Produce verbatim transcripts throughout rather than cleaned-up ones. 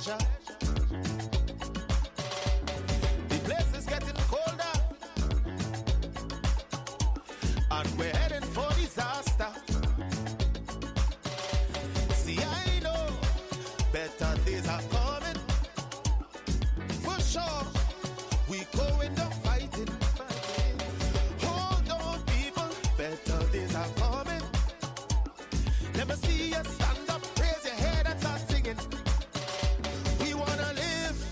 pleasure. The place is getting colder, and we're heading for disaster. See, I know better days are coming. For sure, we going down fighting. Hold on, people, better days are coming. Let me see you stand up, raise your head and start singing. We wanna live.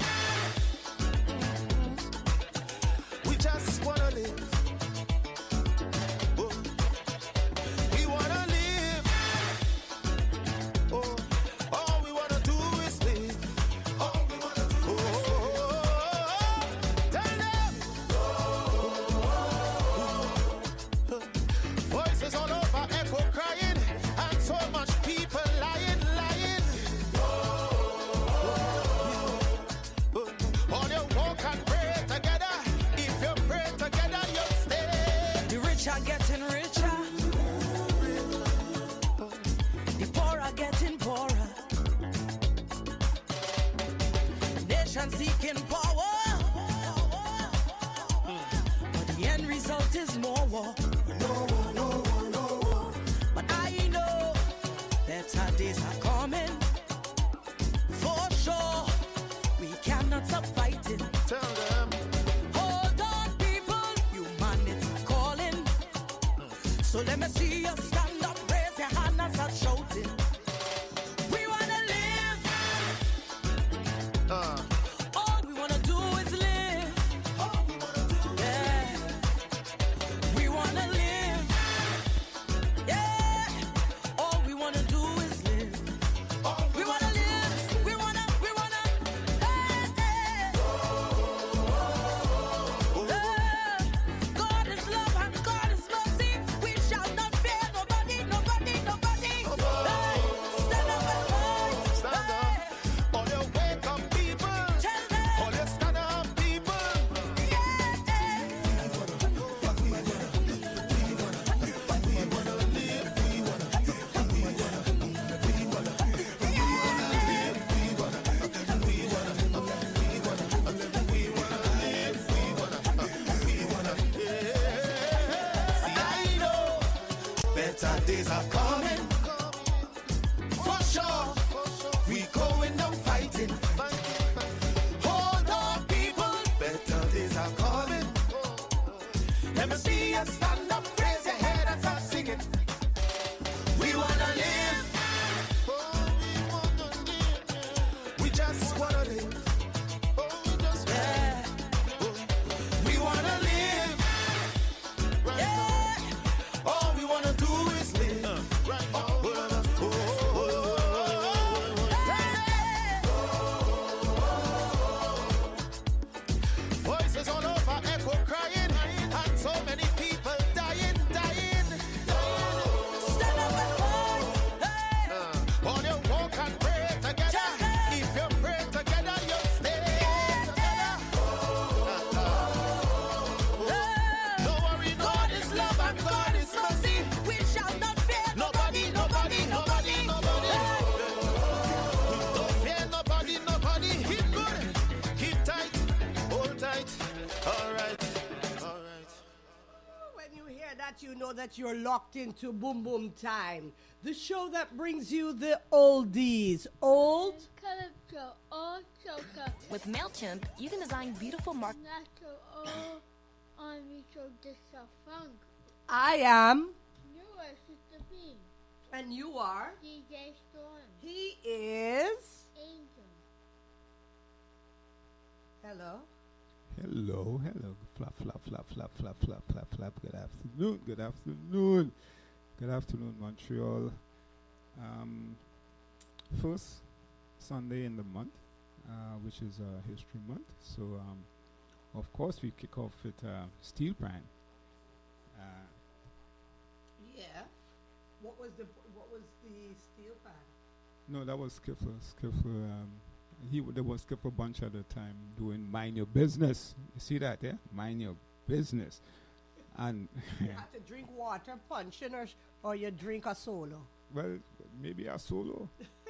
We just wanna live. Oh. We wanna live. Oh, all we wanna do is live. All we wanna do is live. Tell them. Voices all over, echo crying, and so much people lying, lying. All you walk and pray together. If you pray together, you'll stay. The rich are getting richer. The poor are getting poorer. Nation seeking power. But the end result is more war. But I know better days are coming. For sure, we cannot stop fighting. Tell them. Hold on, people, humanity calling. So let me see you stand up, raise your hand and start shouting. We wanna live. Uh, All we wanna do is live. Yeah. We wanna live. Yeah. All we wanna do is live. We wanna live. We wanna, we wanna. Hey, hey. Yeah. God is love and God is mercy. We shall not fear nobody, nobody, nobody. Hey. Stand up and fight. stand Hey. up. All you wake up people. Tell them. All you stand up people. See, I know better days are coming. For sure, we going down fighting. Hold on, people, better days are coming. Let me see you stand up, raise your head and start singing. We wanna live. We just wanna live. Yeah. We wanna live. Yeah. All we wanna do is live. Oh, oh, oh, oh. Voices all over, echo crying, and so many people dying, dying. Stand up and fight. Hey. Uh, all you walk and pray together. If you pray together, you'll stay together. No worry, God is love and God is mercy. We shall not fear Nobody, nobody, nobody, nobody. Don't fear nobody, nobody. Keep good, keep tight, hold tight. All right, all right. When you hear that, you know that you're locked into Boom Boom Time, the show that brings you the oldies. Old, Character or choker. With MailChimp, you can design beautiful marketing. Natural or on Mitchell Disafunk. I am, You are Sister Bean. and you are. D J Storm. He is. Angel. Hello. Hello, hello. Flap, flap, flap, flap, flap, flap, flap, flap. Good afternoon, good afternoon. Good afternoon, Montreal. Um, first Sunday in the month, uh, which is uh, History Month. So, um, of course, we kick off with uh, Steel Pan. Uh, Yeah. What was the What was the steel pan? no, that was Skipper. Skipper. Um, he w- there was Skipper Bunch at the time doing Mind Your Business. You see that, yeah? Mind Your Business. And You have to drink water, punching, or, sh- or you drink a solo. well, maybe a solo.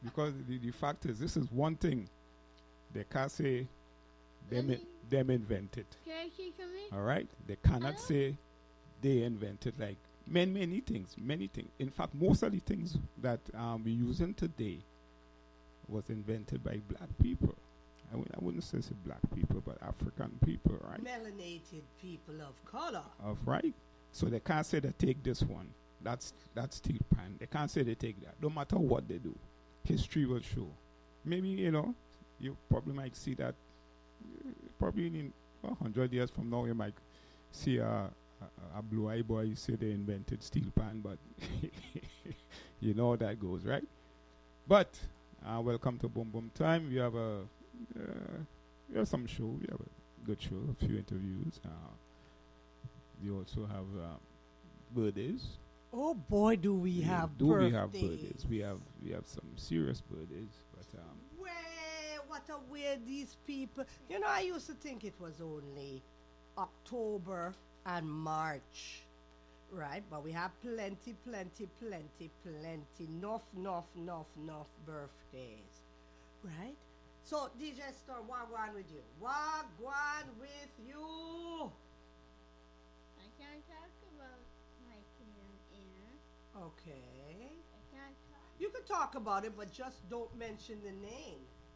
because the, the fact is, this is one thing they can't say them, Let me- them invented. Can I say something? All right? They cannot Hello? say they invented like many, many things, many things. In fact, most of the things that um, we're using today was invented by black people. I w- I wouldn't say it's black people, but African people, right? Melanated people of color. Of right? So they can't say they take this one. That's that's steel pan. They can't say they take that. No matter what they do, history will show. Maybe, you know, you probably might see that. uh, Probably in a hundred years from now, you might see a, a, a blue-eyed boy say they invented steel pan, but you know how that goes, right? But uh, welcome to Boom Boom Time. We have a uh, we have some show. We have a good show, a few interviews. Uh, we also have uh, birthdays. Oh boy, do we Yeah, have do birthdays. we have birthdays? We have we have some serious birthdays, but um, Way, what a weird these people. You know, I used to think it was only October and March, right? But we have plenty, plenty, plenty, plenty, enough, enough, enough, enough birthdays, right? So, D J Star, wagwan with you. Wagwan with you. I can't talk about my kingdom air. Okay. I can't talk. You can talk about it, but just don't mention the name.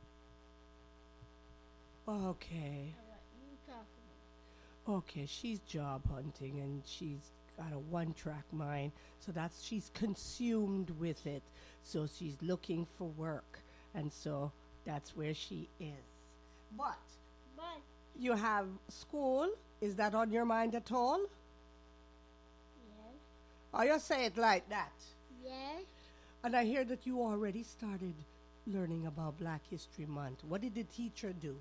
Okay. I'll let you talk about Okay, she's job hunting and she's got a one track mind. So that's she's consumed with it. So she's looking for work. And so that's where she is. But it. But, you have school. Is that on your mind at all? yes, Or you say it like that? yes, And I hear that you already started learning about Black History Month. What did the teacher do?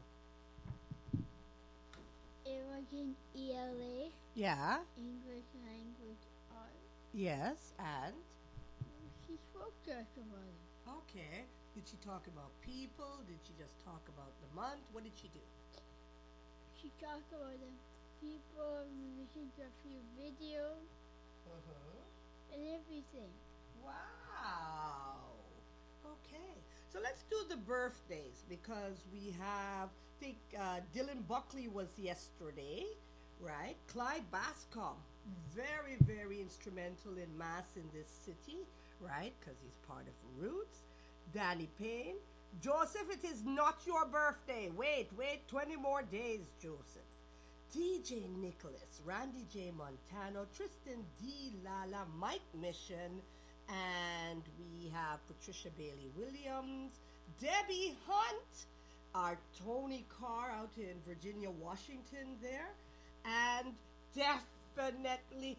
it was in E L A, Yeah, English Language Arts. yes, and? She spoke to us about it. Okay. Did she talk about people? Did she just talk about the month? What did she do? She talked about the people, we listened to a few videos Uh-huh. and everything. Wow. Okay. So let's do the birthdays because we have, I think uh, Dylan Buckley was yesterday, right? Clyde Bascom, very, very instrumental in mass in this city, right? Because he's part of Roots. Danny Payne. Joseph, it is not your birthday. Wait, wait, twenty more days, Joseph. D J Nicholas, Randy J. Montano, Tristan D. Lala, Mike Mission, and we have Patricia Bailey Williams, Debbie Hunt, our Tony Carr out in Virginia, Washington there, and definitely,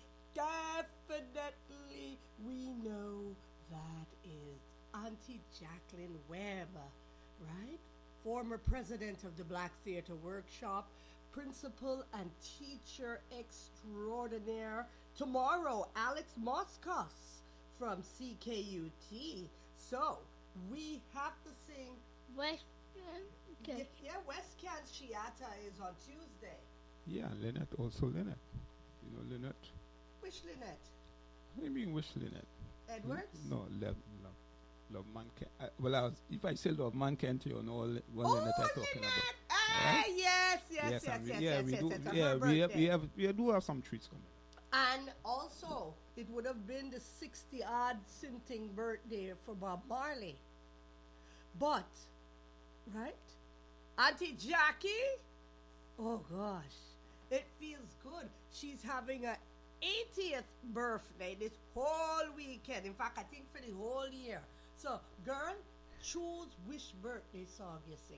definitely, we know that is Auntie Jacqueline Webb, right? Former president of the Black Theater Workshop, principal and teacher extraordinaire. Tomorrow, Alex Moskos from C K U T. So, we have to sing. Western, Yeah, okay. yeah, West Can Shiata is on Tuesday. yeah, Lynette also Lynette. You know Lynette. Which Lynette? What do you mean which Lynette? Edwards? No, love, love, love man can. Uh, well, I was, if I say love man can't, you know what Oh, Lynette I'm talking Lynette! about. Ah, Right? yes, yes, yes, yes, and yes, we, yeah, yes, we yes, do. yes, on Yeah, her we have, birthday. we have, we do have some treats coming. And also, it would have been the sixty odd something birthday for Bob Marley. But, right? Auntie Jackie? Oh gosh, it feels good. She's having a eightieth birthday this whole weekend. In fact, I think for the whole year. So, girl, choose which birthday song you're singing.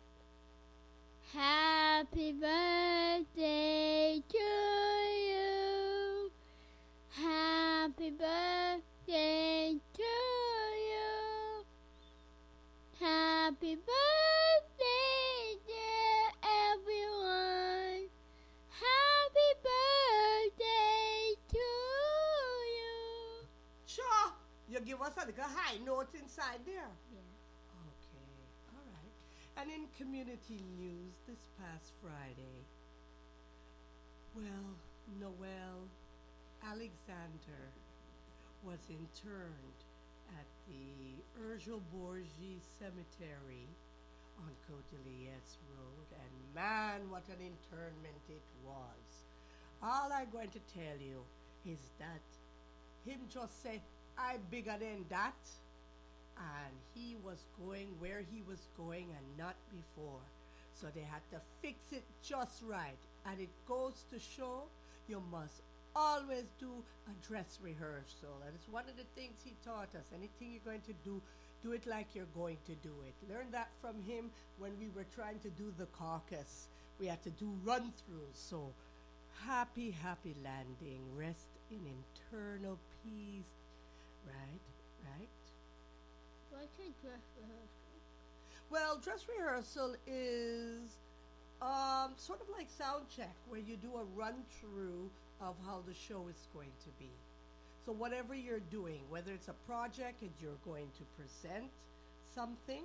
Happy birthday to you. Happy birthday to you. Happy birthday, dear everyone. Happy birthday to you. Sure, you give us a little high note inside there. Yeah. Okay, all right. And in community news this past Friday, well, Noel Alexander was interned at the Urgel Borgi Cemetery on Côte-de-Liesse Road, and man, what an internment it was. All I'm going to tell you is that him just say, I bigger than that, and he was going where he was going and not before. So they had to fix it just right, and it goes to show you must always do a dress rehearsal, and it's one of the things he taught us. Anything you're going to do, do it like you're going to do it. Learn that from him when we were trying to do the caucus. We had to do run-throughs. So happy, happy landing. Rest in internal peace. Right, right. What's a dress rehearsal? Well, dress rehearsal is um, sort of like sound check, where you do a run-through of how the show is going to be. So whatever you're doing, whether it's a project and you're going to present something,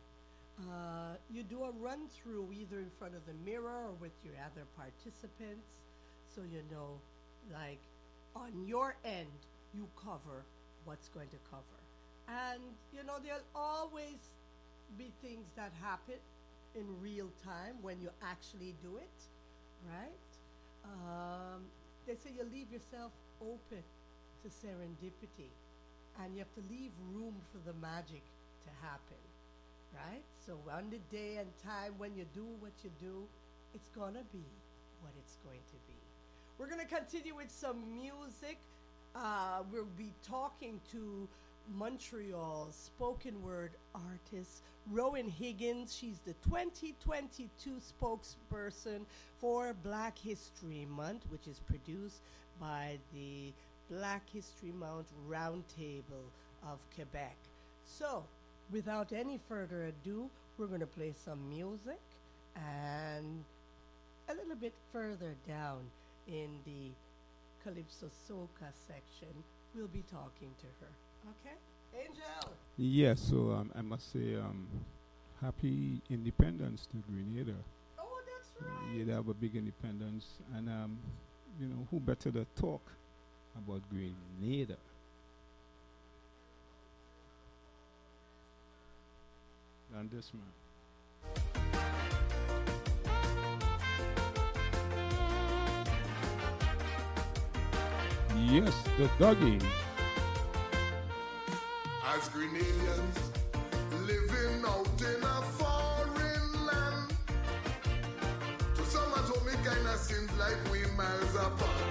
uh, you do a run-through either in front of the mirror or with your other participants, so you know, like, on your end, you cover what's going to cover. And, you know, there'll always be things that happen in real time when you actually do it, right? Um, they say you leave yourself open to serendipity, and you have to leave room for the magic to happen, right? So on the day and time when you do what you do, it's gonna be what it's going to be. We're gonna continue with some music. Uh, we'll be talking to Montreal spoken word artist Rowan Higgins. She's the twenty twenty-two spokesperson for Black History Month, which is produced by the Black History Month Roundtable of Quebec. So, without any further ado, we're going to play some music, and a little bit further down in the Calypso Soca section, we'll be talking to her. Okay? Angel! Yes, so um, I must say um, happy independence to Grenada. Oh, that's right. Yeah, they have a big independence, and um, you know, who better to talk about Grenada than this man? Yes, the doggy. As Grenadians living out in a foreign land, to some at home it kinda seems like we miles apart.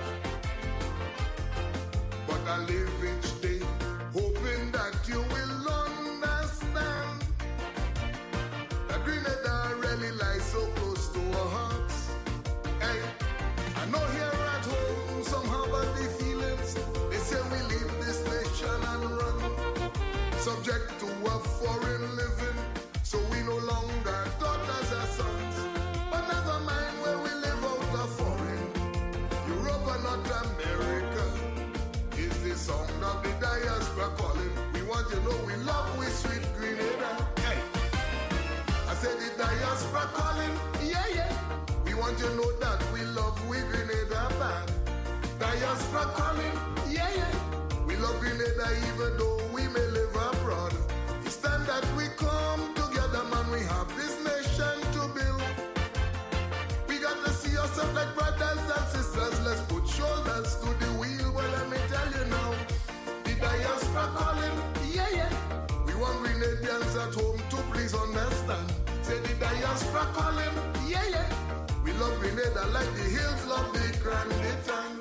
But I live each day hoping that you will understand that Grenada really lies so close to our hearts. Hey, I know here at home somehow but the feelings, they say we leave this nation and run, subject to a foreign living, so we no longer daughters or sons. But never mind where we live out of foreign, Europe or not America, is the sound of the diaspora calling. We want you to know we love we sweet Grenada. Hey, I said the diaspora calling, yeah, yeah. We want you to know that we love we Grenada bad. Diaspora calling, yeah, yeah. We love Grenada even though we may live abroad. It's time that we come together, man. We have this nation to build. We got to see ourselves like brothers and sisters. Let's put shoulders to the wheel. Well, let me tell you now, the diaspora calling, yeah, yeah. We want Grenadians at home to please understand. Say the diaspora calling, yeah, yeah. We love Grenada like the hills love the Grand Teton.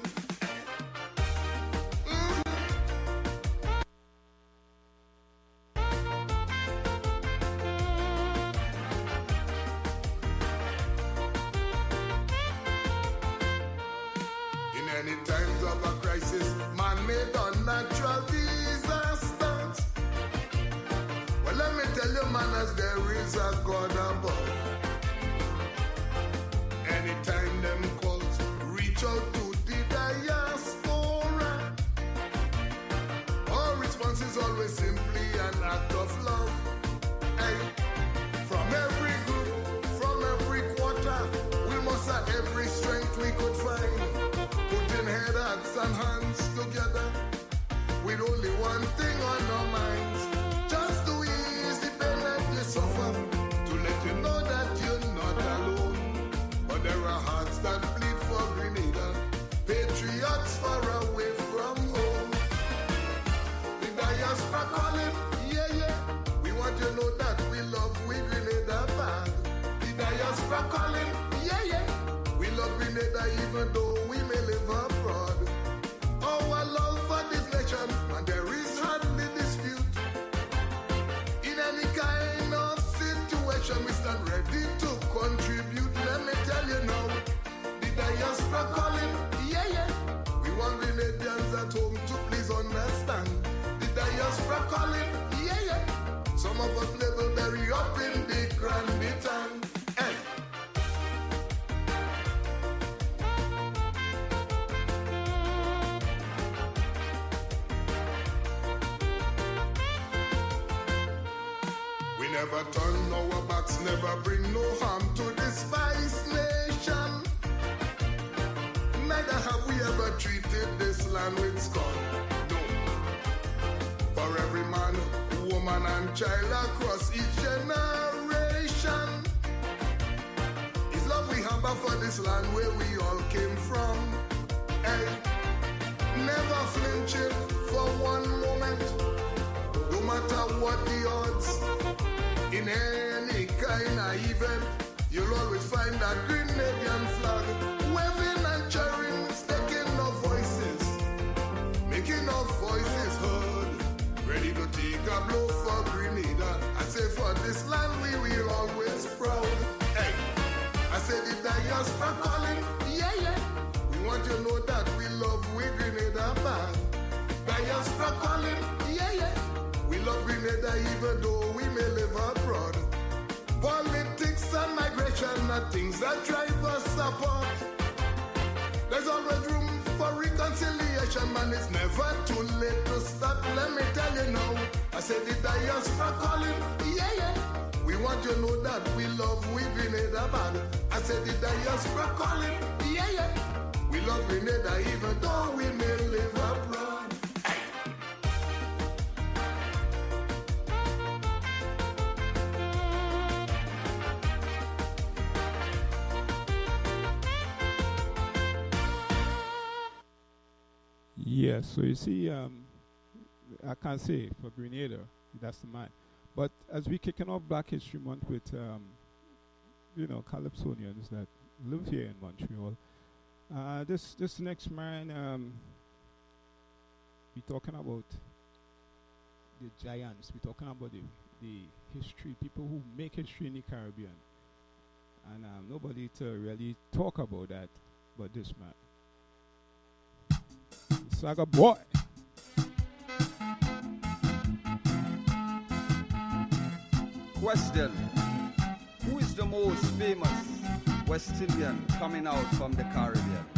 In times of a crisis, man-made or natural disasters. Well, let me tell you, man, as there is a God above. Anytime them calls reach out to the diaspora, our response is always simply an act of love. Hey, from every group, from every quarter, we must have every strength we could find. Putting head, hearts, and hands together with only one thing on our mind. diaspora calling, yeah, yeah. We want you to know that we love we Grenada band. The diaspora calling, yeah, yeah. We love Grenada even though we may live abroad. Our love for this nation, and there is hardly dispute. In any kind of situation, we stand ready to contribute. Let me tell you now, the diaspora calling, yeah, yeah. We want Grenadians at home to please understand. The diaspora calling, yeah, yeah. Some of us live very up in the Grand Bitan. Hey. We never turn our backs, never bring no harm to this spice nation. Neither have we ever treated this land with scorn. No. For every man, woman, and child across each generation, is love we have for this land where we all came from. Hey, never flinching for one moment, no matter what the odds. In any kind of event, you'll always find that Grenadian flag waving and cheering, staking our voices, making our voices heard, ready to take a blow for Grenada. I say for this land we will always proud. Hey, I say the diaspora calling, yeah, yeah. We want you to know that we love we Grenada band. Diaspora calling, yeah, yeah. We love Grenada even though we may live abroad. Politics and migration are things that drive us apart. There's always room for reconciliation, man. It's never too late to start. Let me tell you now, I said the diaspora calling, yeah, yeah. We want you to know that we love we Grenada bad. I said the diaspora calling, yeah, yeah. We love Grenada even though we may live abroad. Yeah, so you see, um, I can't say for Grenada, that's the man. But as we kicking off Black History Month with, um, you know, Calypsonians that live here in Montreal, uh, this this next man, um, we talking about the giants. We talking about the the history, people who make history in the Caribbean, and um, nobody to really talk about that, but this man. Saga boy. Question: who is the most famous West Indian coming out from the Caribbean?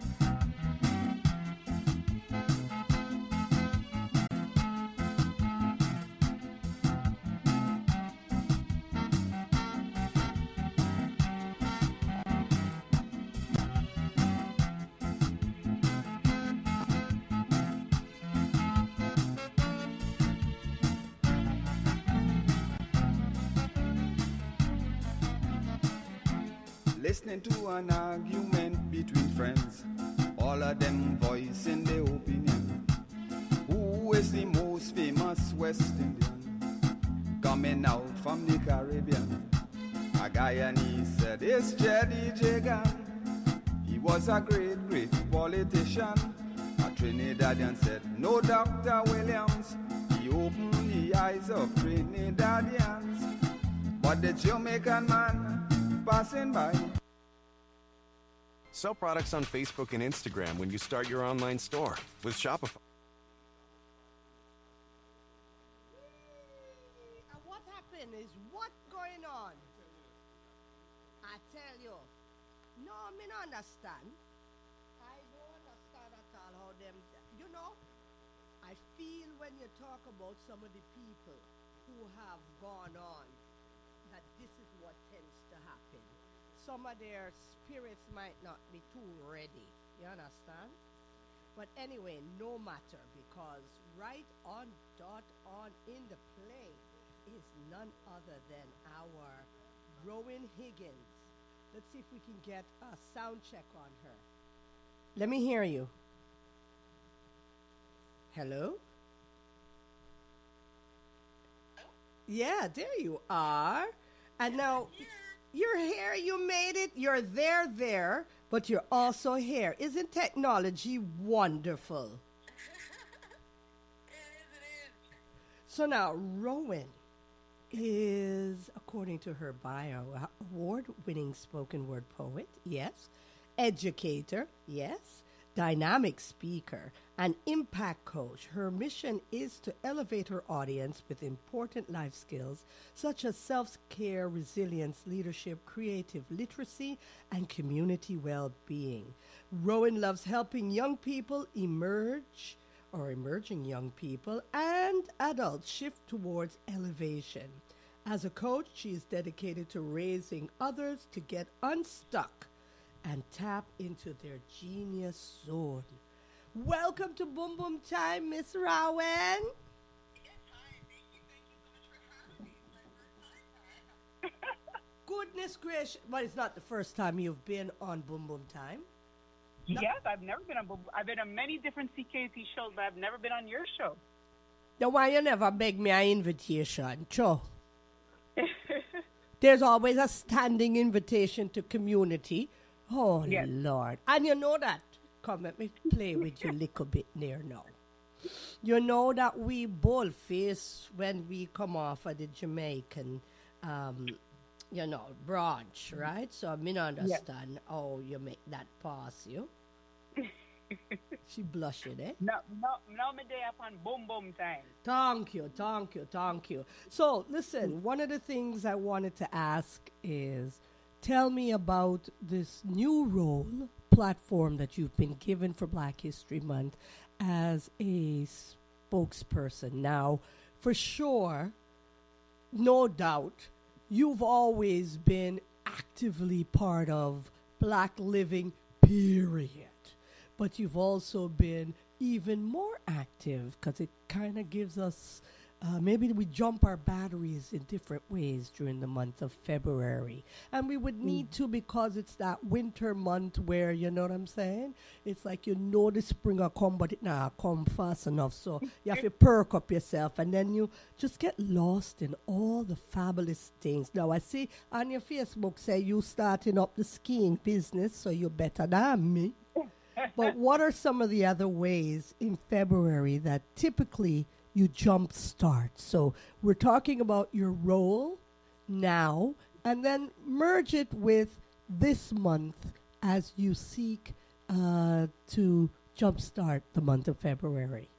Listening to an argument between friends, all of them voicing their opinion. Who is the most famous West Indian coming out from the Caribbean? A guy and he said, it's Jeddy Jagan. He was a great, great politician. A Trinidadian said, no, Doctor Williams. He opened the eyes of Trinidadians. But the Jamaican man passing by. Sell products on Facebook and Instagram when you start your online store with Shopify. And what happened is what going on? I tell you, no, me not understand. I don't understand at all how them, you know, I feel when you talk about some of the people who have gone on, that this is what tends to happen. Some of their spirits might not be too ready. You understand? But anyway, no matter, because right on, dot on in the play is none other than our Rowan Higgins. Let's see if we can get a sound check on her. Let me hear you. Hello? Yeah, there you are. And now, you're here, you made it. You're there, there, but you're also here. Isn't technology wonderful? So now, Rowan is, according to her bio, award-winning spoken word poet, yes, educator, yes, dynamic speaker, and impact coach. Her mission is to elevate her audience with important life skills such as self-care, resilience, leadership, creative literacy, and community well-being. Rowan loves helping young people emerge or emerging young people and adults shift towards elevation. As a coach, she is dedicated to raising others to get unstuck and tap into their genius zone. Welcome to Boom Boom Time, Miss Rowan. Yes, hi. Thank you. Thank you so much for having me. It's my first time. Goodness gracious. But it's not the first time you've been on Boom Boom Time. No. Yes, I've never been on Boom Boom. I've been on many different C K T shows, but I've never been on your show. Then why you never beg me an invitation? Cho. There's always a standing invitation to community. Oh, yes. Lord. And you know that. Come, let me play with you a little bit there now. You know that we bold face when we come off of the Jamaican, um, you know, branch, right? So I mean, understand yes. how you make that pass, you. She blushing, eh? No, no, no, me day up on Boom Boom Time. Thank you, thank you, thank you. So, listen, one of the things I wanted to ask is, tell me about this new role, platform that you've been given for Black History Month as a spokesperson. Now, for sure, no doubt, you've always been actively part of Black living, period. But you've also been even more active because it kind of gives us, uh, maybe we jump our batteries in different ways during the month of February. And we would need mm. to because it's that winter month where, you know what I'm saying? It's like you know the spring will come, but it not come fast enough. So you have to perk up yourself and then you just get lost in all the fabulous things. Now, I see on your Facebook say you starting up the skiing business, so you're better than me. But what are some of the other ways in February that typically you jump start? So we're talking about your role now, and then merge it with this month as you seek uh, to jumpstart the month of February.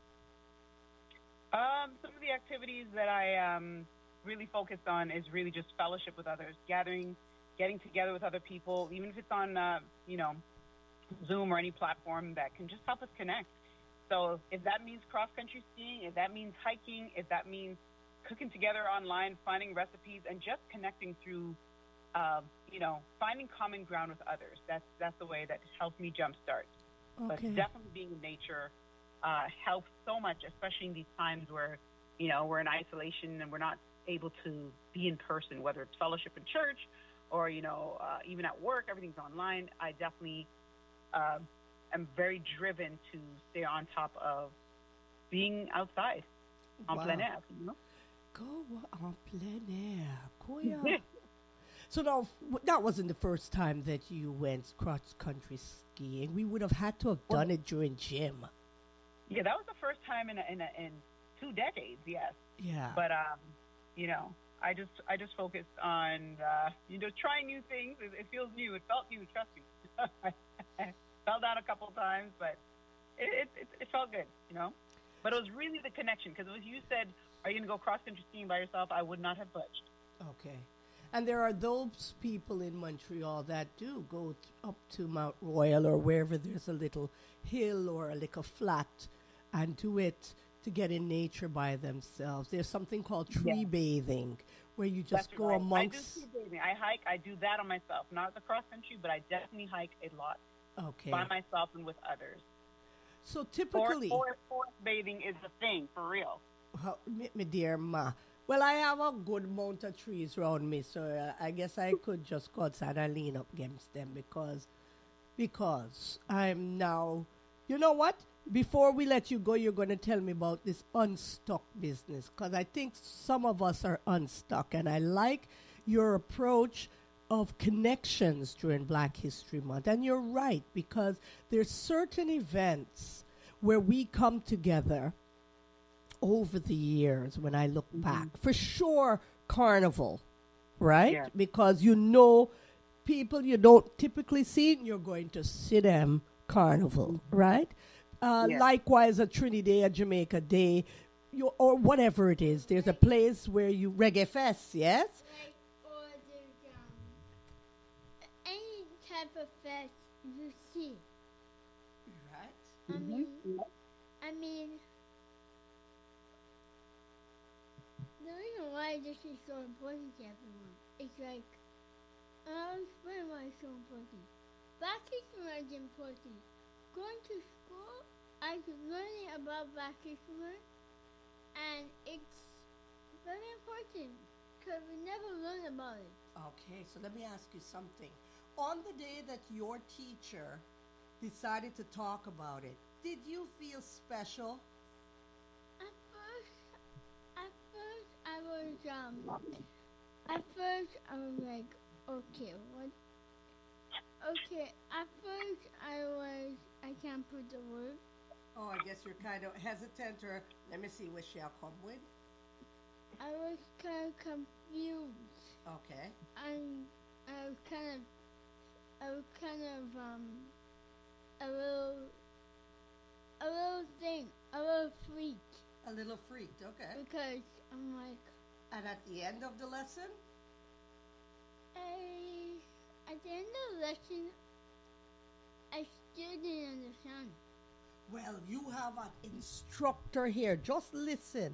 Um, some of the activities that I um, really focused on is really just fellowship with others, gathering, getting together with other people, even if it's on, uh, you know, Zoom or any platform that can just help us connect. So if that means cross-country skiing, if that means hiking, if that means cooking together online, finding recipes, and just connecting through, uh, you know, finding common ground with others. That's that's the way that helps me jumpstart. Okay. But definitely being in nature uh, helps so much, especially in these times where, you know, we're in isolation and we're not able to be in person, whether it's fellowship in church or, you know, uh, even at work, everything's online. I definitely Uh, I'm very driven to stay on top of being outside on wow. plein air. You know? Go on plein air. Go yeah. So now, that wasn't the first time that you went cross-country skiing. We would have had to have done well, it during gym. Yeah, that was the first time in a, in, a, in two decades, yes. Yeah. But, um, you know, I just I just focused on, uh, you know, trying new things. It, it feels new. It felt new, trust me. Fell down a couple times, but it, it, it felt good, you know. But it was really the connection, because if you said, are you going to go cross-country skiing by yourself, I would not have budged. Okay. And there are those people in Montreal that do go th- up to Mount Royal or wherever there's a little hill or a little flat and do it to get in nature by themselves. There's something called tree yeah. bathing, where you just That's go right. amongst... I do tree bathing. I hike. I do that on myself. Not the cross-country, but I definitely hike a lot. Okay. By myself and with others. So typically... Forest, forest bathing is the thing, for real. Well, me, me dear ma. Well, I have a good amount of trees around me, so uh, I guess I could just go outside and lean up against them because, because I'm now... You know what? before we let you go, you're going to tell me about this unstuck business, because I think some of us are unstuck, and I like your approach of connections during Black History Month. And you're right, because there's certain events where we come together over the years when I look back. For sure, Carnival, right? Yeah. Because you know people you don't typically see, and you're going to see them Carnival, right? Uh, Yeah. Likewise, a Trinidad, a Jamaica Day, you, or whatever it is. There's a place where you, Reggae Fest, yes? Like, or there's um, any type of fest you see. Right. I mean, I mean, the reason why this is so important to everyone is like, I'll explain why it's so important. Black History Month is important. Going to school, I was learning about Black History Month, and it's very important because we never learn about it. Okay, so let me ask you something. On the day that your teacher decided to talk about it, did you feel special? At first, at first I was um, at first I was like, okay, what? Okay, at first I was, I can't put the word. Oh, I guess you're kind of hesitant, or let me see what she'll come with. I was kind of confused, Okay. and I was kind of, I was kind of um, a little, a little thing, a little freak, A little freaked, okay. because I'm like, And at the end of the lesson? I, at the end of the lesson, I still didn't understand. Well, you have an instructor here. Just listen.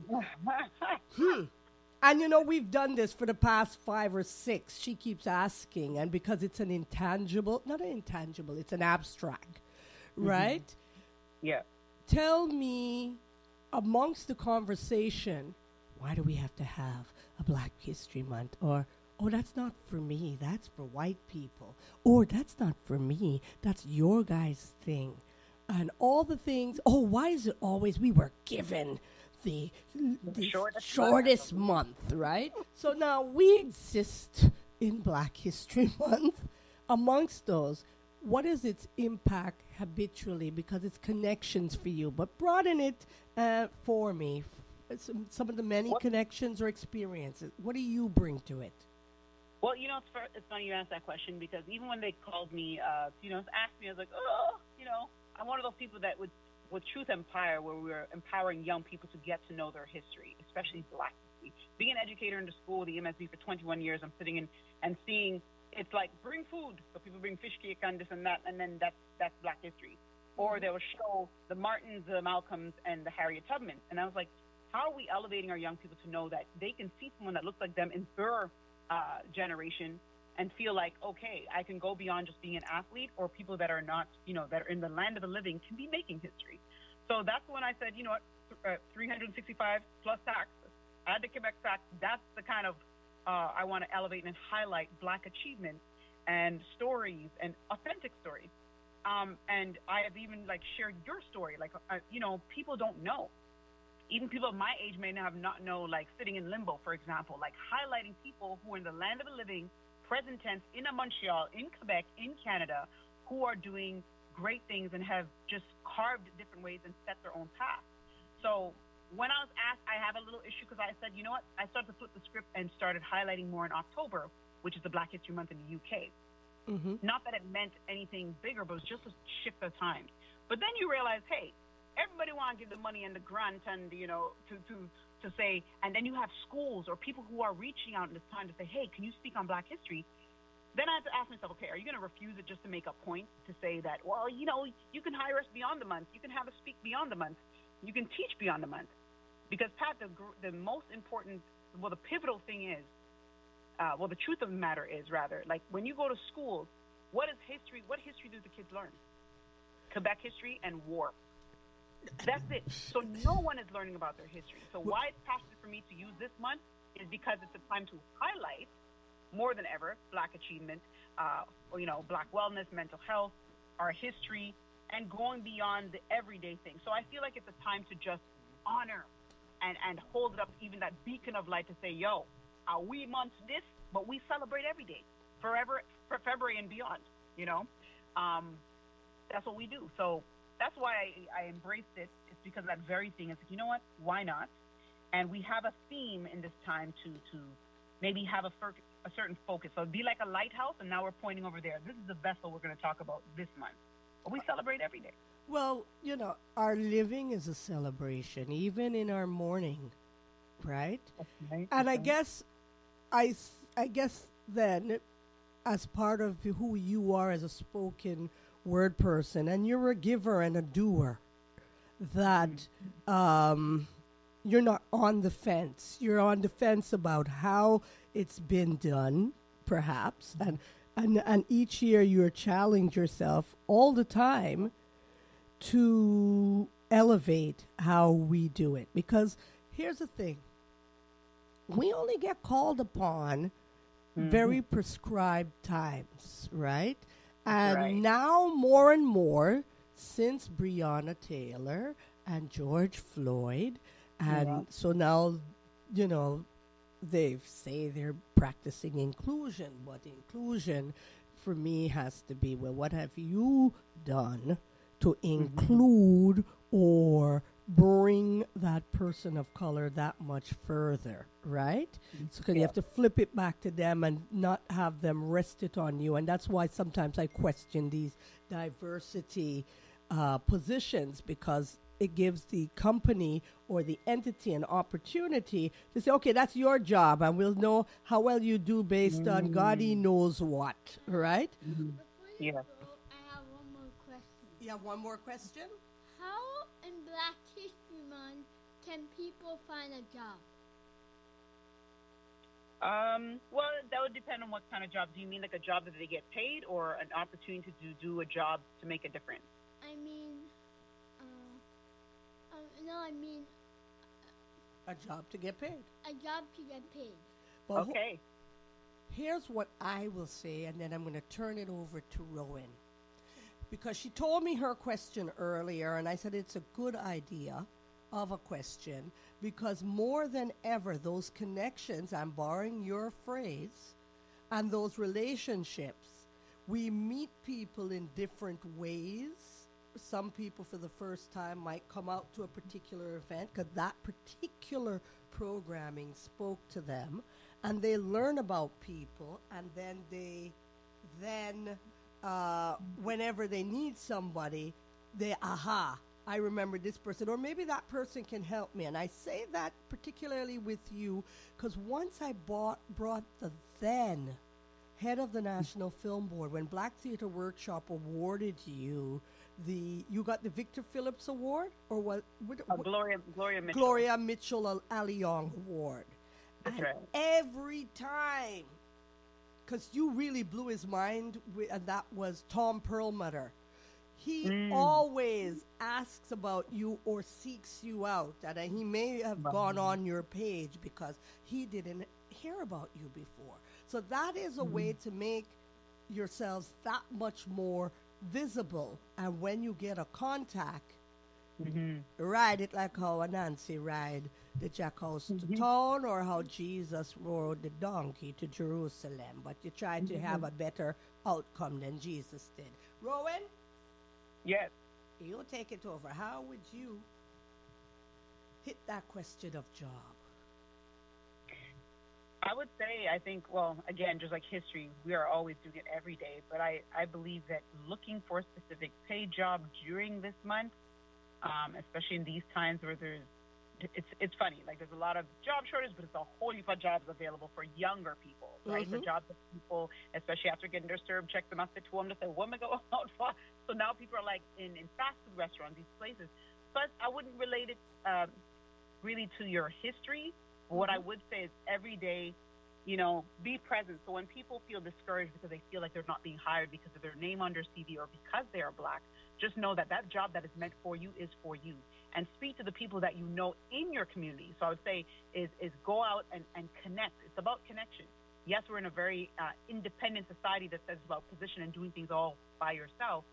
hmm. And you know, we've done this for the past five or six. She keeps asking, and because it's an intangible, not an intangible, it's an abstract, right? Yeah. Tell me, amongst the conversation, why do we have to have a Black History Month? Or, oh, that's not for me, that's for white people. Or, that's not for me, that's your guys' thing. And all the things, oh, why is it always we were given the, the shortest shortest month, right? So now we exist in Black History Month. Amongst those, what is its impact habitually? Because it's connections for you, but broaden it uh, for me. F- Some, some of the many What- connections or experiences. What do you bring to it? Well, you know, it's, fir- it's funny you asked that question, because even when they called me, uh, you know, asked me, I was like, oh, you know, I'm one of those people that would, with Truth Empire, where we were empowering young people to get to know their history, especially Black history. Being an educator in the school, the M S B, for twenty-one years, I'm sitting in and seeing, it's like, bring food. So people bring fish cake and this and that, and then that's, that's Black history. Or they will show the Martins, the Malcolms, and the Harriet Tubman. And I was like, how are we elevating our young people to know that they can see someone that looks like them in their uh, generation and feel like, okay, I can go beyond just being an athlete, or people that are not, you know, that are in the land of the living can be making history. So that's when I said, you know what, uh, three hundred sixty-five plus tax, add the Quebec tax, that's the kind of, uh, I want to elevate and highlight Black achievement and stories and authentic stories. Um, and I have even, like, shared your story. Like, uh, you know, people don't know. Even people of my age may not have not know, like, sitting in limbo, for example, like highlighting people who are in the land of the living, present tense, in a Montreal, in Quebec, in Canada, who are doing great things and have just carved different ways and set their own path. So when I was asked, I have a little issue, because I said, you know what, I started to flip the script and started highlighting more in October, which is the Black History Month in the U K. Mm-hmm. Not that it meant anything bigger, but it was just a shift of times. But then you realize, hey, everybody want to give the money and the grant and, you know, to, to, to say, and then you have schools or people who are reaching out in this time to say, hey, can you speak on Black history? Then I have to ask myself, okay, are you going to refuse it just to make a point to say that, well, you know, you can hire us beyond the month. You can have us speak beyond the month. You can teach beyond the month. Because, Pat, the, gr- the most important, well, the pivotal thing is, uh, well, the truth of the matter is, rather, like when you go to school, what is history? What history do the kids learn? Quebec history and war. That's it. So no one is learning about their history. So why it's passionate for me to use this month is because it's a time to highlight, more than ever, Black achievement, uh, or, you know, Black wellness, mental health, our history, and going beyond the everyday thing. So I feel like it's a time to just honor and, and hold it up, even that beacon of light to say, yo, are we months this, but we celebrate every day, forever, for February and beyond, you know? Um, that's what we do. So that's why I, I embraced it. It's because that very thing is, you know what, why not? And we have a theme in this time to, to maybe have a, fir- a certain focus. So it'd be like a lighthouse, and now we're pointing over there. This is the vessel we're going to talk about this month. But we celebrate every day. Well, you know, our living is a celebration, even in our mourning, right? Right. And I guess, I, s- I guess then, as part of who you are as a spoken word person, and you're a giver and a doer, that um, you're not on the fence. You're on the fence about how it's been done, perhaps, and and and each year you're challenging yourself all the time to elevate how we do it. Because here's the thing: we only get called upon Mm-hmm. very prescribed times, right? And Right. now more and more, since Breonna Taylor and George Floyd, and Yeah. so now, you know, they say they're practicing inclusion, but inclusion for me has to be, well, what have you done to include or bring that person of color that much further, right? So 'cause you have to flip it back to them and not have them rest it on you. And that's why sometimes I question these diversity uh, positions, because it gives the company or the entity an opportunity to say, okay, that's your job, and we'll know how well you do based on God he knows what, right? Before you Yeah. go, I have one more question. You have one more question? How in Black History Month can people find a job? Um, well, that would depend on what kind of job. Do you mean like a job that they get paid, or an opportunity to do, do a job to make a difference? I mean, uh, um, no, I mean A job to get paid. a job to get paid. But wh- Okay. here's what I will say, and then I'm going to turn it over to Rowan. Because she told me her question earlier, and I said it's a good idea of a question, because more than ever, those connections, I'm borrowing your phrase, and those relationships, we meet people in different ways. Some people for the first time might come out to a particular event because that particular programming spoke to them, and they learn about people, and then they then uh, whenever they need somebody, they, aha, I remember this person, or maybe that person can help me. And I say that particularly with you because once I bought, brought the then head of the National Film Board, when Black Theatre Workshop awarded you the, you got the Victor Phillips Award, or what? what, Uh, what Gloria, Gloria Mitchell. Gloria Mitchell Al- Aliong Award. That's and right. every time, because you really blew his mind, wi- and that was Tom Perlmutter. He Mm. always asks about you or seeks you out, and uh, he may have gone on your page because he didn't hear about you before. So that is a way to make yourselves that much more visible. And when you get a contact, Mm-hmm. ride it like how Nancy ride the jackhouse to town, or how Jesus rode the donkey to Jerusalem. But you try to have a better outcome than Jesus did. Rowan, Yes. you take it over. How would you hit that question of job? I would say, I think, well, again, just like history, we are always doing it every day. But I, I believe that looking for a specific paid job during this month, um, especially in these times where there's, it's it's funny, like there's a lot of job shortage, but it's a whole heap of jobs available for younger people, right? The Mhm. jobs that people, especially after getting their serve, check them out to them to say, what am I going out for? So now people are like in, in fast food restaurants, these places. But I wouldn't relate it um, really to your history. What I would say is every day, you know, be present. So when people feel discouraged because they feel like they're not being hired because of their name on their C V or because they are black, just know that that job that is meant for you is for you. And speak to the people that you know in your community. So I would say is, is go out and, and connect. It's about connection. Yes, we're in a very uh, independent society that says about position and doing things all by yourself.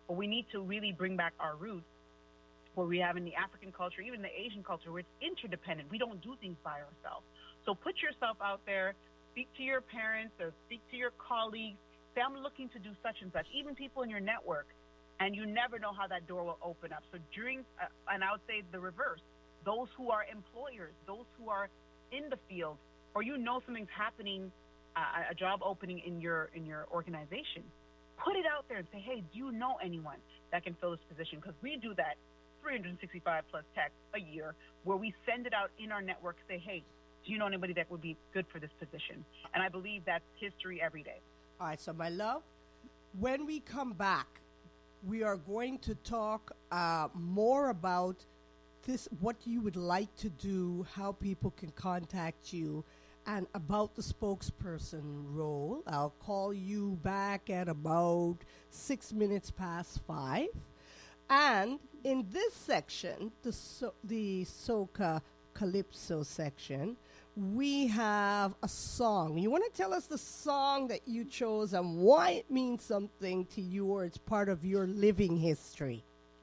but we need to really bring back our roots where we have in the African culture, even the Asian culture, where it's interdependent. We don't do things by ourselves. So put yourself out there, speak to your parents or speak to your colleagues, say, I'm looking to do such and such, even people in your network, and you never know how that door will open up. So during, uh, and I would say the reverse, those who are employers, those who are in the field, or you know something's happening, uh, a job opening in your in your organization, put it out there and say, hey, do you know anyone that can fill this position? Because we do that three hundred sixty-five plus texts a year where we send it out in our network, say, hey, do you know anybody that would be good for this position? And I believe that's history every day. All right, so my love, when we come back, we are going to talk uh, more about this, what you would like to do, how people can contact you, and about the spokesperson role. I'll call you back at about six minutes past five. And in this section, the so- the Soca Calypso section, we have a song. You want to tell us the song that you chose and why it means something to you, or it's part of your living history?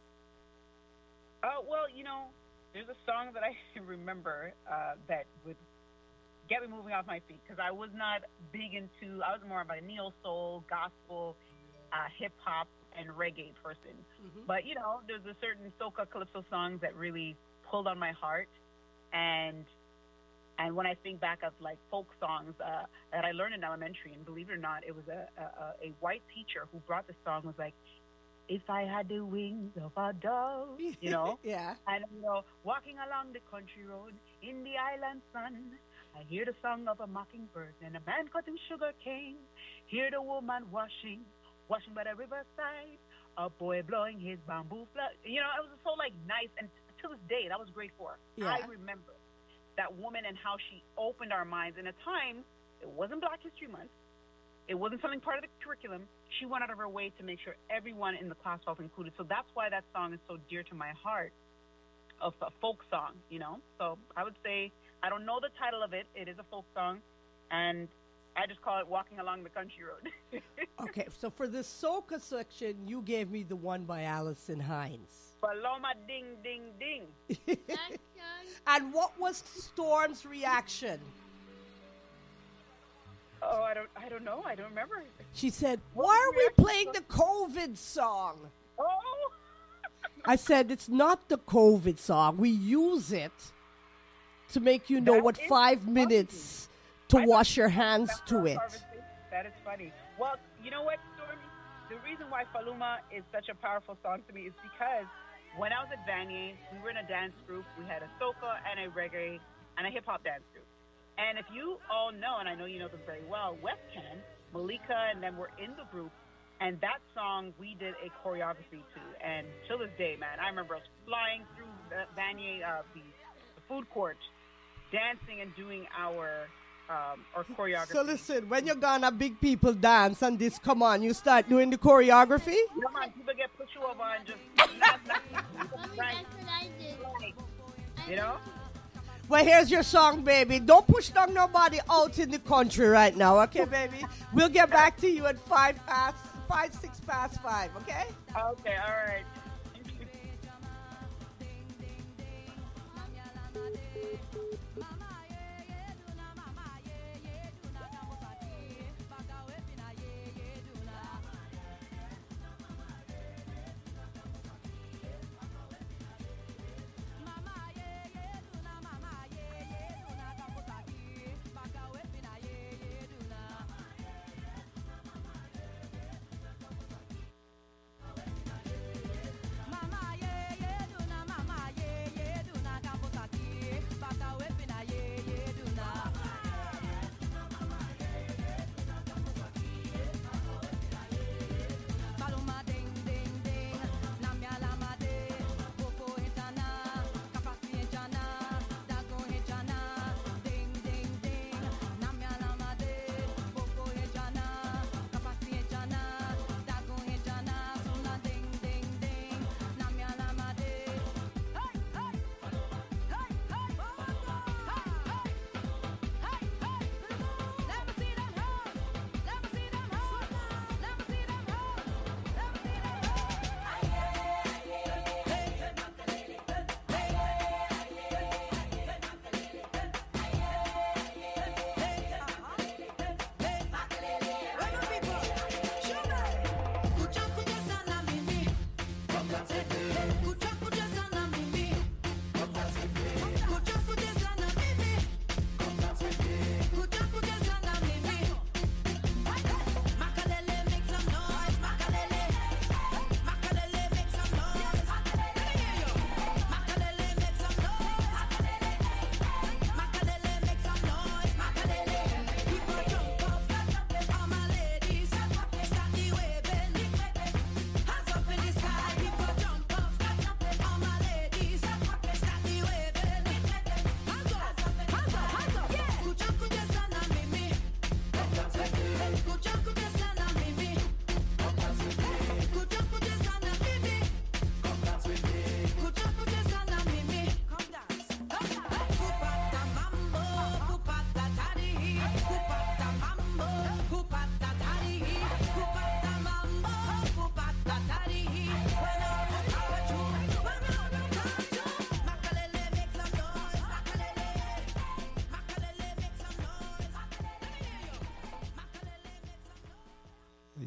Uh, well, you know, there's a song that I remember uh, that would get me moving off my feet, because I was not big into, I was more of a neo-soul, gospel, uh, hip-hop, and reggae person. Mm-hmm. But, you know, there's a certain soca calypso songs that really pulled on my heart. And and when I think back of, like, folk songs uh, that I learned in elementary, and believe it or not, it was a, a, a white teacher who brought the song, was like, if I had the wings of a dove, you know? Yeah. And, you know, walking along the country road in the island sun, I hear the song of a mockingbird and a man cutting sugar cane. Hear the woman washing, washing by the riverside, a boy blowing his bamboo flag. You know, it was so, like, nice. And to this day, that was grade four. Yeah. I remember that woman and how she opened our minds. In a time, it wasn't Black History Month. It wasn't something part of the curriculum. She went out of her way to make sure everyone in the class felt included. So that's why that song is so dear to my heart, of a folk song, you know? So I would say, I don't know the title of it. It is a folk song, and I just call it Walking Along the Country Road. Okay, so for the soca section, you gave me the one by Allison Hines. Paloma ding, ding, ding. And what was Storm's reaction? Oh, I don't I don't know. I don't remember. She said, What why was are the we reaction? playing the COVID song? Oh! I said, it's not the COVID song. We use it to make you know That what is five funny. minutes to I wash thought your that hands was to our it. conversation. That is funny. Well, you know what, Stormy? The reason why Faluma is such a powerful song to me is because when I was at Vanier, we were in a dance group. We had a soca and a reggae and a hip-hop dance group. And if you all know, and I know you know them very well, West Can, Malika, and them were in the group. And that song, we did a choreography to. And till this day, man, I remember us flying through the Vanier, uh, the, the food court, dancing and doing our um, our choreography. So listen, when you're gonna big people dance and this come on, you start doing the choreography? Come on, people get push you over and just Mommy, right, that's what I did. like, you know? Well, here's your song, baby. Don't push down nobody out in the country right now, okay, baby? We'll get back to you at five past, five, six past five, okay? Okay, all right. Mama, yeah, yeah, do na, mama, yeah, yeah, do na, campus aquí, back away.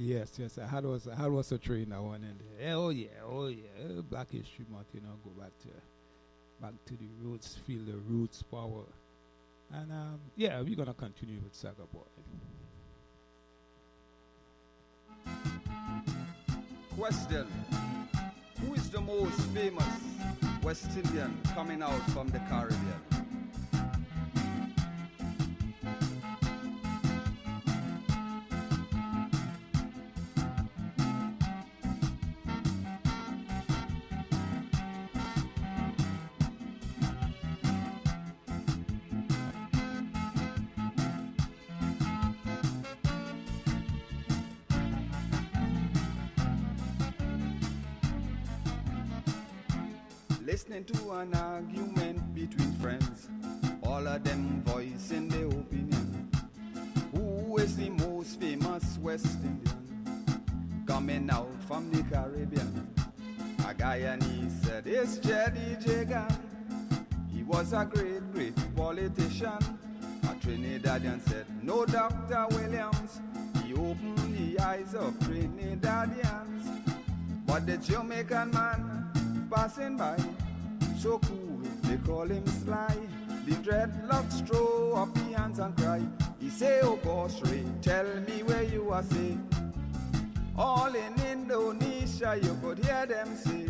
Yes, yes. I had was I had was a trainer one and yeah, oh yeah, oh yeah. Black History Month, you know, go back to back to the roots, feel the roots power. And um, yeah, we're gonna continue with Saga Boy. Question: who is the most famous West Indian coming out from the Caribbean? Listening to an argument between friends, all of them voicing their opinion. Who is the most famous West Indian coming out from the Caribbean? A guy and he said, it's Jeddy Jagan. He was a great, great politician. A Trinidadian said, no, Doctor Williams. He opened the eyes of Trinidadians. But the Jamaican man passing by, so cool, they call him Sly. The dreadlocks throw up the hands and cry. He say, oh gosh, Ray, tell me where you are, say. All in Indonesia, you could hear them say.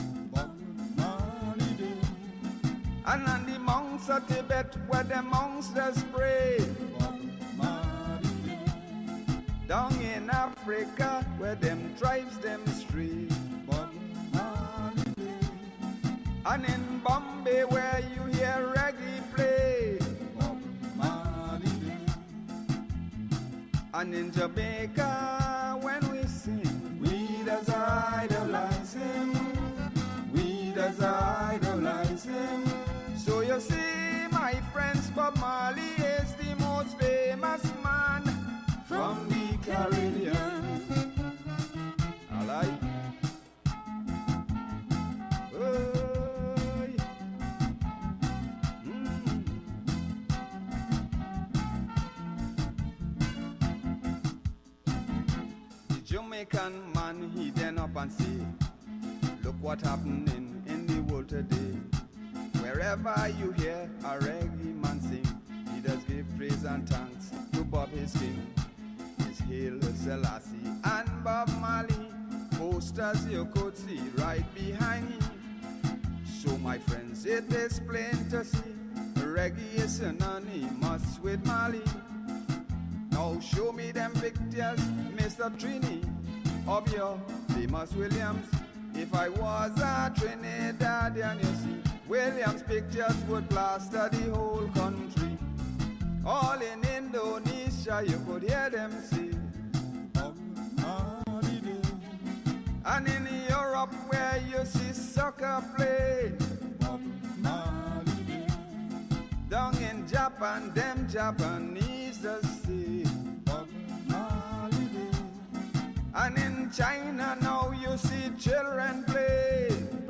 And on the monks of Tibet, where the monks just pray. Down in Africa, where them tribes them stray. And in Bombay, where you hear reggae play. And in Jamaica, when we sing, we does idolize him. We does idolize him. So you see, my friends, Bob Marley is the most famous man from the Caribbean. I like. Jamaican man, he then up and say, look what happening in the world today. Wherever you hear a reggae man sing, he does give praise and thanks to Bob his king. His Hail Selassie and Bob Marley, posters you could see right behind him. So my friends, it is plain to see, reggae is synonymous with Marley. Now show me them pictures, Mister Trini, of your famous Williams. If I was a Trinidadian, you see, Williams' pictures would plaster the whole country. All in Indonesia, you could hear them say. And in Europe, where you see soccer play. Down in Japan, them Japanese just say. And in China now you see children play.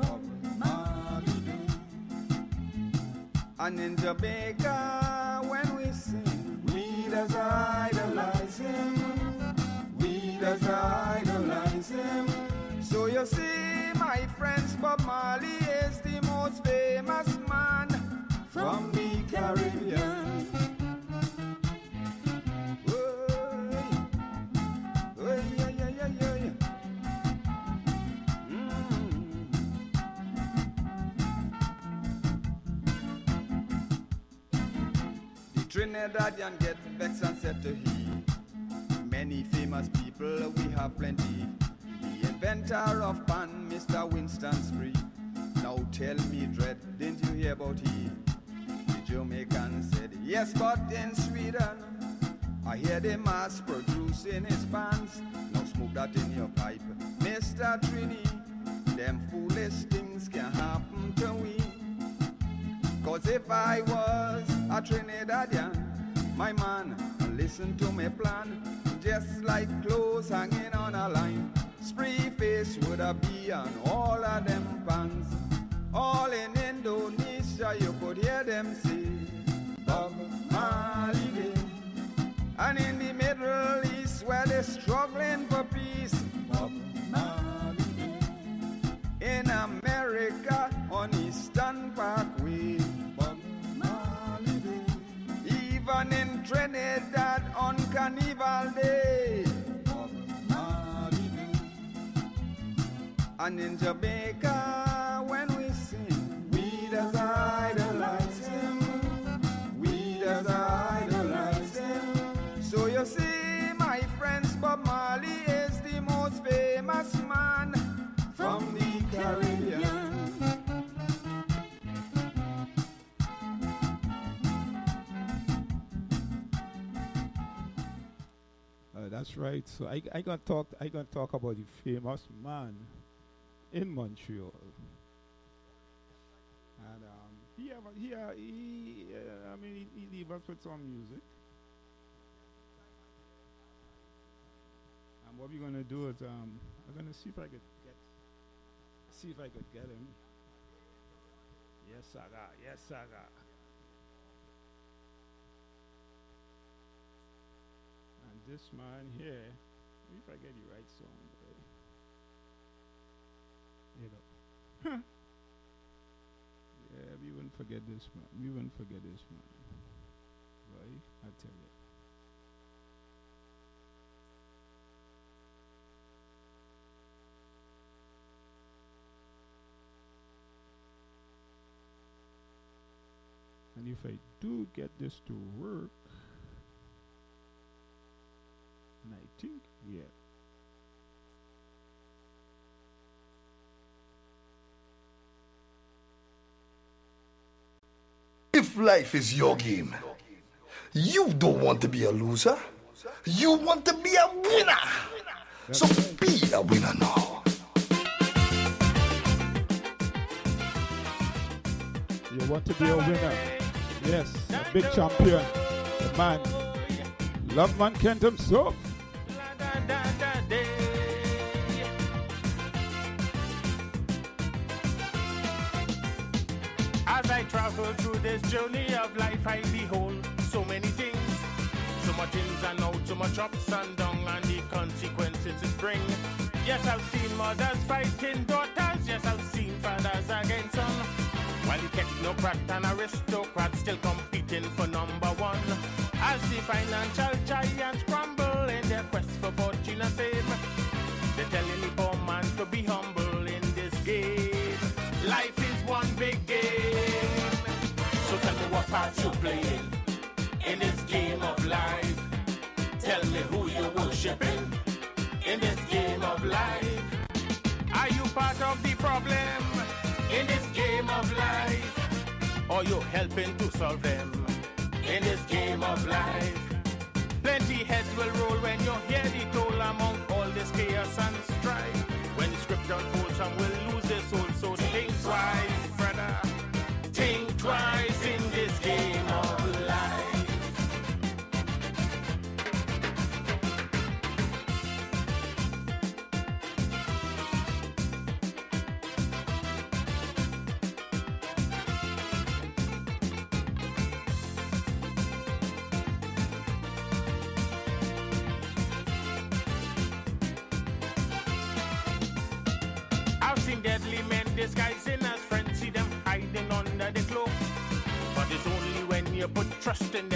And in Jamaica when we sing, we does idolize him. We does idolize him. So you see, my friends, Bob Marley is the most famous man from the Caribbean. Trinidadian get vexed and said to he, many famous people we have plenty. The inventor of pan, Mister Winston Spree. Now tell me, Dread, didn't you hear about he? The Jamaican said, yes, but in Sweden I hear the mass producing his pants. Now smoke that in your pipe, Mister Trini. Them foolish things can happen to we. Cause if I was a Trinidadian, my man, listen to me plan. Just like clothes hanging on a line, spree face would I be on all of them pants. All in Indonesia you could hear them say, Bob Marley Day. And in the Middle East where they're struggling for peace, man in Trinidad on Carnival Day. And in Jamaica when we sing, we does idolize him, we does idolize him. So you see, my friends, Bob Marley is the most famous man from the Caribbean. Uh, that's right. So I I gonna talk I gonna talk about the famous man in Montreal. And um, he have a- he uh, he uh, I mean he, he leave us with some music. And what we're gonna do is um I'm gonna see if I could get see if I could get him. Yes, Saga. Yes, Saga. And this man here, if I get the right song, boy. You know. Yeah, we wouldn't forget this man. We wouldn't forget this man. Boy, I tell you. And if I do get this to work, and I think, yeah. If life is your game, you don't want to be a loser. You want to be a winner. So be a winner now. You want to be a winner. Yes, a big champion. The man. Love man Kent himself. As I travel through this journey of life, I behold so many things. So much ins and outs, so much ups and downs, and the consequences it bring. Yes, I've seen mothers fighting daughters. Yes, I've seen fathers against son. While the technocrat and aristocrat still competing for number one. As the financial giants crumble in their quest for fortune and fame, they're telling the poor man to be humble in this game. Life is one big game. So tell me what part you playing in this game of life. Tell me who you're worshiping in this game of life. Are you part of the problem in this game of life? Or you helping to solve them in this game of life? Plenty heads will roll when you hear the toll among all this chaos and strife. When the script unfolds, some will lose their soul. So think twice, brother. Think twice in this game of life. I've seen deadly men disguising as friends, see them hiding under the cloak. But it's only when you put trust in